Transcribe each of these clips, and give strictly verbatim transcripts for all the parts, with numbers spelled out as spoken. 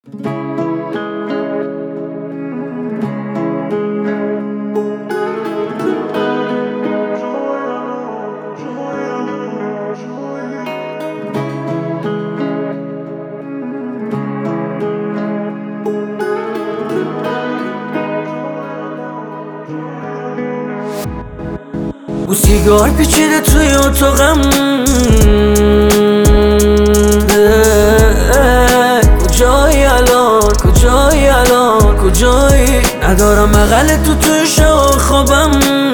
او سیگار پیچیده توی اتاقم، کجایی الان، کجایی الان، کجایی؟ ندارم بغل تو توی شب خوابم،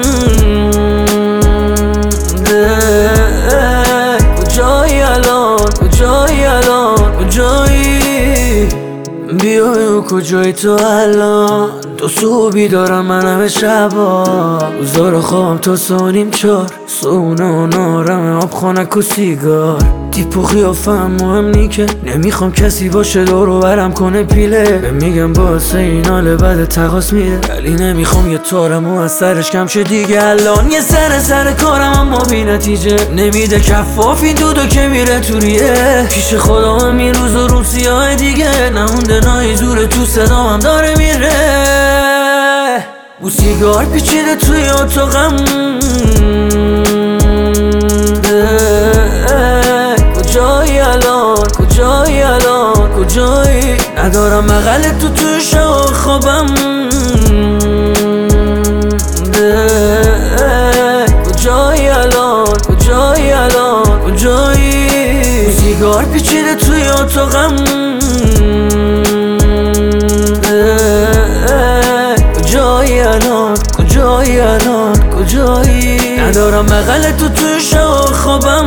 کجایی الان، کجایی الان، کجایی؟ بیای و کجایی تو الان؟ تو صبحی دارم من همه شبا، روزا خوابم تا سانیم چار، سونه و نارم آب خانک و سیگار. تیپ و خیافم مهم نی که نمیخوام کسی باشه دورو برم کنه پیله. به میگم باسه این حال بعد تقاس میده، ولی نمیخوام یه تارم و از سرش کم شه دیگه. الان یه سر سر کارم اما بی نتیجه، نمیده کفاف این دودو که میره تو ریه. پیش خدا هم این روز و روز سیاه دیگه، نمونده نایی زوره تو صدام هم داره میره. او سیگار پیچیده توی اتاقم، کجایی الان، کجایی الان، کجایی؟ ندارم بغل تو توی شب خوابم، کجایی الان، کجایی الان، کجایی؟ او سیگار پیچیده توی اتاقم، کجایی الان، کجایی الان، کجایی؟ ندارم بغل تو توی شب خوابم،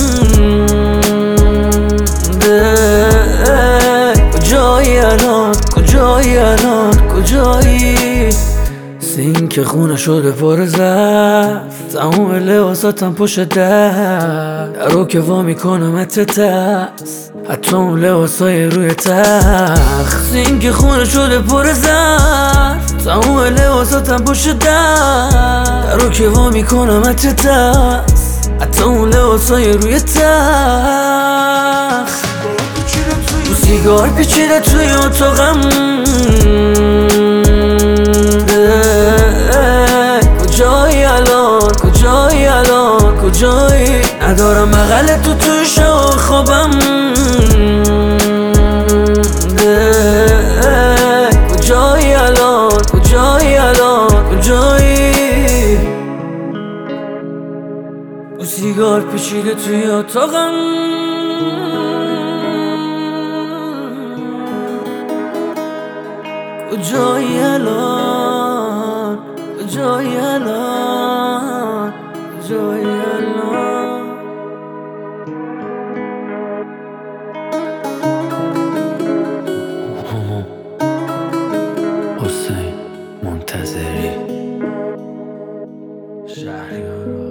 کجایی الان، کجایی الان، کجایی؟ سینک خونه شده پر ظرف، تموم لباساتم پشت در، درو که وا میکنم ات ترس، حتی اون لباسای روی تخت. سینک خونه شده پر ظرف، تموم لباساتم پشت در، درو که وا میکنم ات ترس، حتی اون لباسای روی تخت. او سیگار پیچیده توی اتاقم، کجایی الان، کجایی الان، کجایی؟ ندارم بغل تو توی شب خوابم، کجایی الان، کجایی الان، کجایی؟ او سیگار پیچیده توی اتاقم، کجایی الان، کجایی الان، کجایی الان؟ حسین منتظری شهریارا